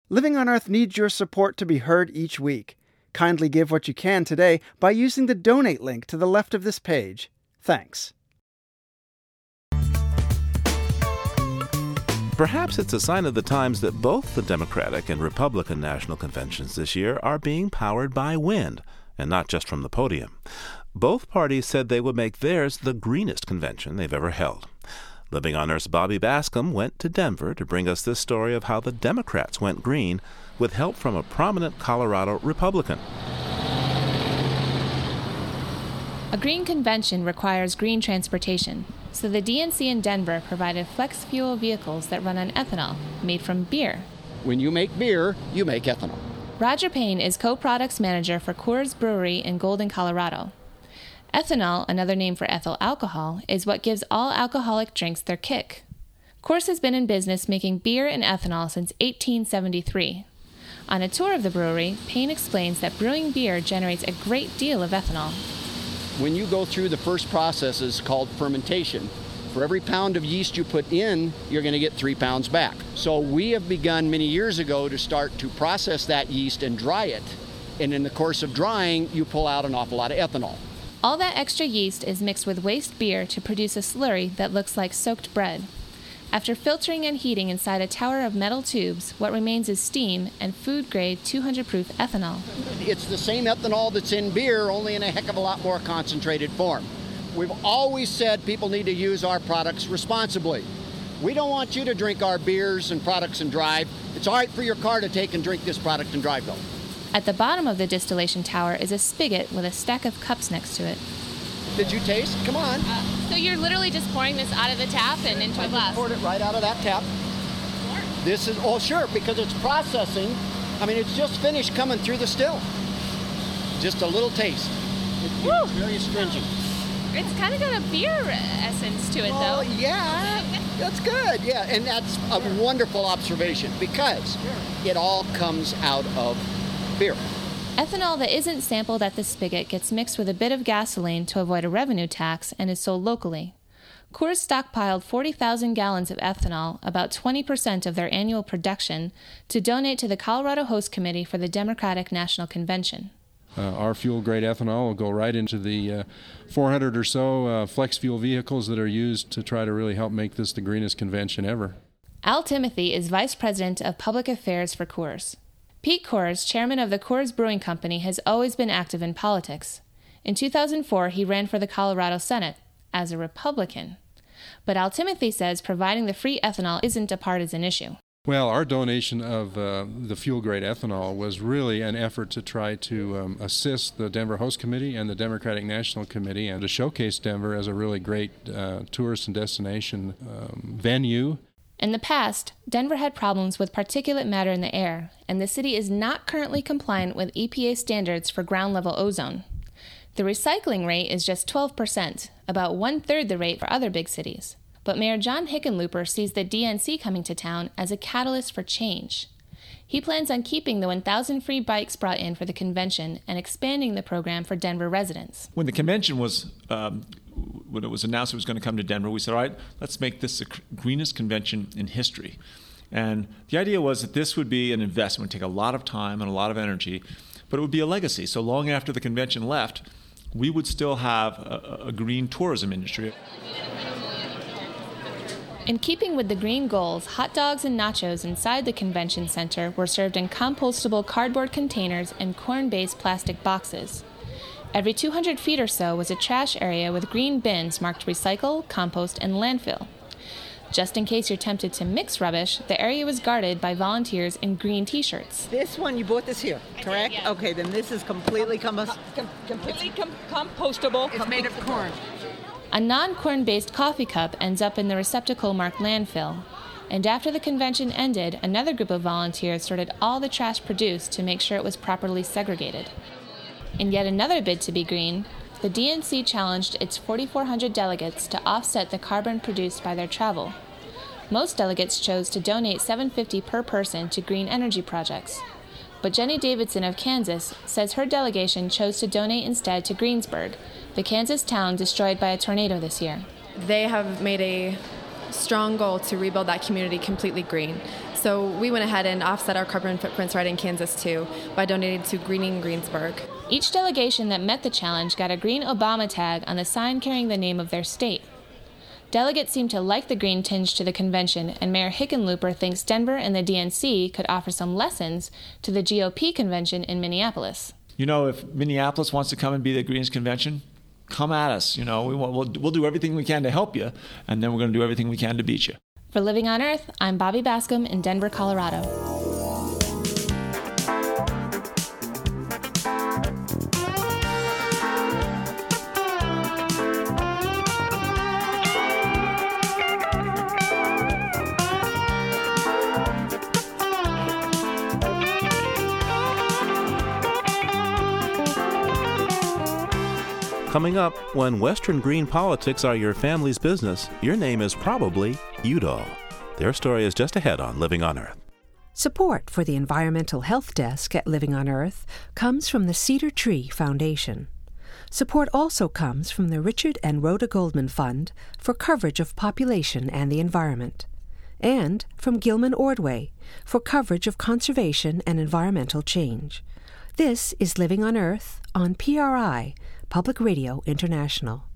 Living on Earth needs your support to be heard each week. Kindly give what you can today by using the donate link to the left of this page. Thanks. Perhaps it's a sign of the times that both the Democratic and Republican national conventions this year are being powered by wind, and not just from the podium. Both parties said they would make theirs the greenest convention they've ever held. Living on Earth's Bobby Bascom went to Denver to bring us this story of how the Democrats went green with help from a prominent Colorado Republican. A green convention requires green transportation, so the DNC in Denver provided flex fuel vehicles that run on ethanol, made from beer. When you make beer, you make ethanol. Roger Payne is co-products manager for Coors Brewery in Golden, Colorado. Ethanol, another name for ethyl alcohol, is what gives all alcoholic drinks their kick. Coors has been in business making beer and ethanol since 1873. On a tour of the brewery, Payne explains that brewing beer generates a great deal of ethanol. When you go through the first processes called fermentation, for every pound of yeast you put in, you're going to get 3 pounds back. So we have begun many years ago to start to process that yeast and dry it. And in the course of drying, you pull out an awful lot of ethanol. All that extra yeast is mixed with waste beer to produce a slurry that looks like soaked bread. After filtering and heating inside a tower of metal tubes, what remains is steam and food-grade 200-proof ethanol. It's the same ethanol that's in beer, only in a heck of a lot more concentrated form. We've always said people need to use our products responsibly. We don't want you to drink our beers and products and drive. It's all right for your car to take and drink this product and drive, though. At the bottom of the distillation tower is a spigot with a stack of cups next to it. Did you taste? Come on. So you're literally just pouring this out of the tap and into a glass? I poured it right out of that tap. This is, oh sure, because it's processing. I mean, it's just finished coming through the still. Just a little taste. It's very astringent. It's kind of got a beer essence to it, though. Oh, yeah. That's good, yeah. And that's a wonderful observation because it all comes out of beer. Ethanol that isn't sampled at the spigot gets mixed with a bit of gasoline to avoid a revenue tax and is sold locally. Coors stockpiled 40,000 gallons of ethanol, about 20% of their annual production, to donate to the Colorado Host Committee for the Democratic National Convention. Our fuel-grade ethanol will go right into the 400 or so flex fuel vehicles that are used to try to really help make this the greenest convention ever. Al Timothy is Vice President of Public Affairs for Coors. Pete Coors, chairman of the Coors Brewing Company, has always been active in politics. In 2004, he ran for the Colorado Senate as a Republican. But Al Timothy says providing the free ethanol isn't a partisan issue. Well, our donation of the fuel-grade ethanol was really an effort to try to assist the Denver Host Committee and the Democratic National Committee and to showcase Denver as a really great tourist and destination venue. In the past, Denver had problems with particulate matter in the air, and the city is not currently compliant with EPA standards for ground-level ozone. The recycling rate is just 12%, about one-third the rate for other big cities. But Mayor John Hickenlooper sees the DNC coming to town as a catalyst for change. He plans on keeping the 1,000 free bikes brought in for the convention and expanding the program for Denver residents. When the convention was, when it was announced it was going to come to Denver, we said, all right, let's make this the greenest convention in history. And the idea was that this would be an investment, it would take a lot of time and a lot of energy, but it would be a legacy. So long after the convention left, we would still have a green tourism industry. In keeping with the green goals, hot dogs and nachos inside the convention center were served in compostable cardboard containers and corn-based plastic boxes. Every 200 feet or so was a trash area with green bins marked recycle, compost, and landfill. Just in case you're tempted to mix rubbish, the area was guarded by volunteers in green T-shirts. This one, you bought this here, correct? Yeah. Okay, then this is completely compostable. It's made of corn. A non-corn-based coffee cup ends up in the receptacle marked landfill. And after the convention ended, another group of volunteers sorted all the trash produced to make sure it was properly segregated. In yet another bid to be green, the DNC challenged its 4,400 delegates to offset the carbon produced by their travel. Most delegates chose to donate $750 per person to green energy projects. But Jenny Davidson of Kansas says her delegation chose to donate instead to Greensburg, the Kansas town destroyed by a tornado this year. They have made a strong goal to rebuild that community completely green. So we went ahead and offset our carbon footprints right in Kansas too by donating to Greening Greensburg. Each delegation that met the challenge got a green Obama tag on the sign carrying the name of their state. Delegates seem to like the green tinge to the convention, and Mayor Hickenlooper thinks Denver and the DNC could offer some lessons to the GOP convention in Minneapolis. You know, if Minneapolis wants to come and be the greenest convention, come at us. You know, we'll do everything we can to help you, and then we're going to do everything we can to beat you. For Living on Earth, I'm Bobby Bascom in Denver, Colorado. Coming up, when Western green politics are your family's business, your name is probably Udall. Their story is just ahead on Living on Earth. Support for the Environmental Health Desk at Living on Earth comes from the Cedar Tree Foundation. Support also comes from the Richard and Rhoda Goldman Fund for coverage of population and the environment, and from Gilman Ordway for coverage of conservation and environmental change. This is Living on Earth on PRI, Public Radio International.